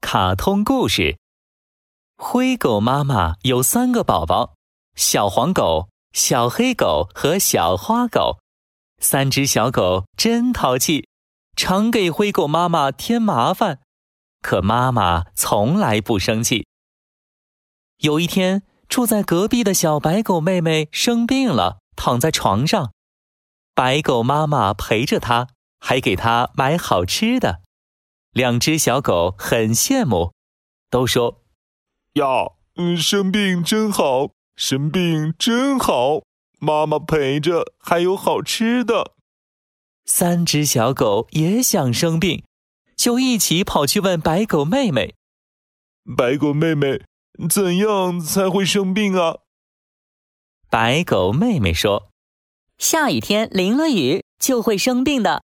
卡通故事。灰狗妈妈有3个宝宝，小黄狗、小黑狗和小花狗。3只小狗真淘气，常给灰狗妈妈添麻烦，可妈妈从来不生气。有一天，住在隔壁的小白狗妹妹生病了，躺在床上。白狗妈妈陪着她，还给她买好吃的。2只小狗很羡慕，都说： 呀，生病真好，生病真好，妈妈陪着还有好吃的。 3只小狗也想生病，就一起跑去问白狗妹妹： 白狗妹妹，怎样才会生病啊？ 白狗妹妹说： 下雨天淋了雨就会生病的。